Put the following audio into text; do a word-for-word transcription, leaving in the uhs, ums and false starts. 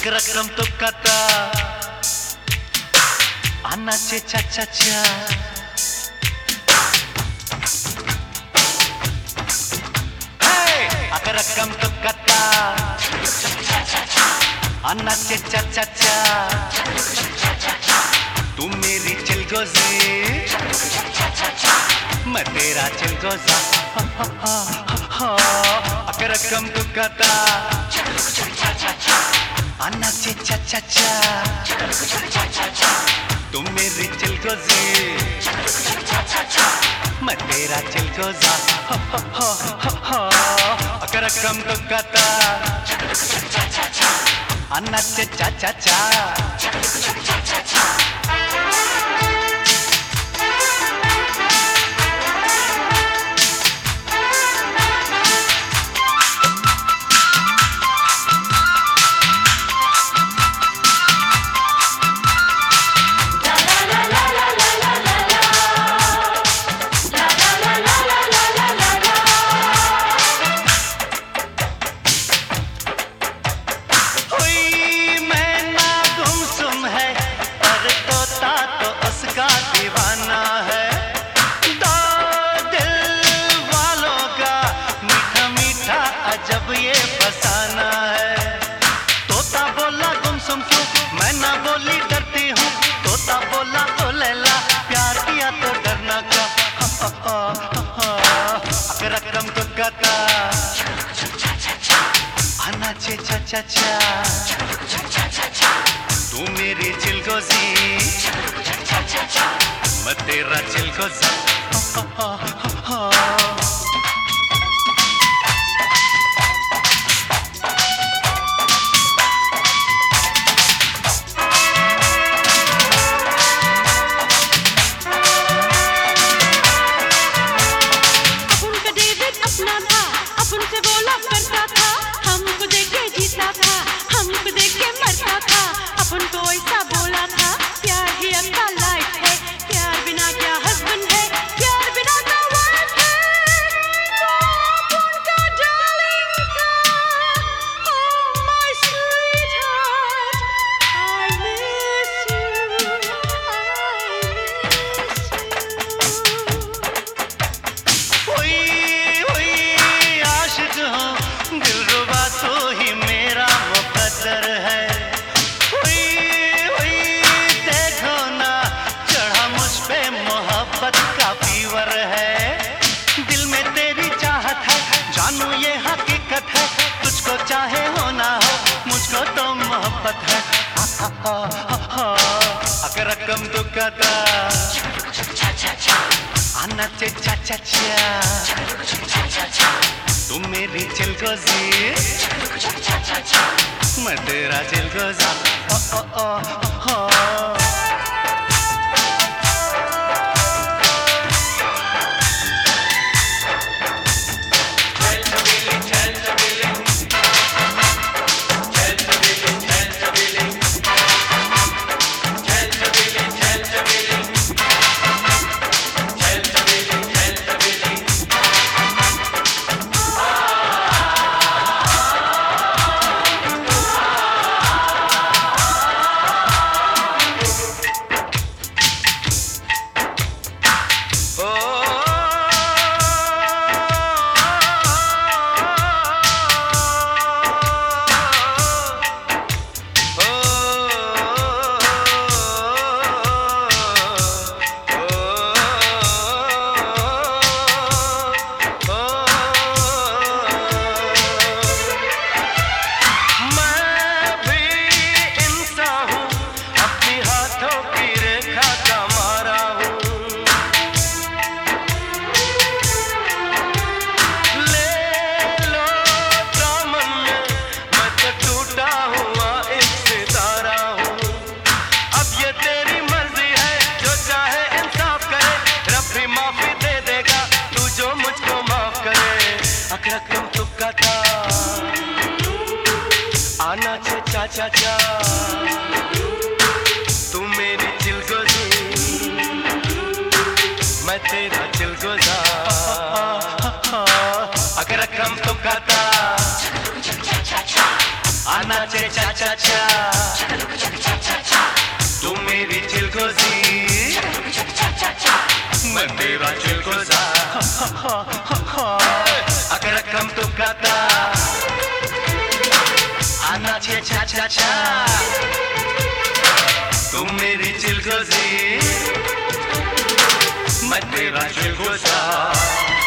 Akrakam to kata Anache cha cha cha Hey Akrakam to kata Anache cha cha cha Tu meri chilgozi मैं तेरा chilgoza Akrakam to kata Anache cha cha cha तुम मेरी चिलगोज़ी मैं तेरा chilgoza Akrakam to kata Anache cha cha cha दीवाना है दो दिल वालों का मीठा मीठा अजब ये फसाना है तोता बोला गुमसुम क्यों मैं ना बोली डरती हूँ तोता बोला ओ लैला प्यार किया तो डरना क्या Akrakam to kata Anache cha cha cha तू मेरी चिलगोज़ी मैं तेरा चिलगोज़ा चाहे हो ना हो मुझको तो मोहब्बत है Akrakam to kata Anache cha cha cha तुम मेरी चिलगोज़ी मैं तेरा chilgoza Akrakam to kata Anache cha cha cha तू मेरी चिलगोज़ी मैं तेरा chilgoza Akrakam to kata Anache cha cha cha मैं तेरा चिलगोजा अगर कम तो गाता आना छे छा छा छा तुम मेरी चिलगोजी मैं तेरा चिलगोजा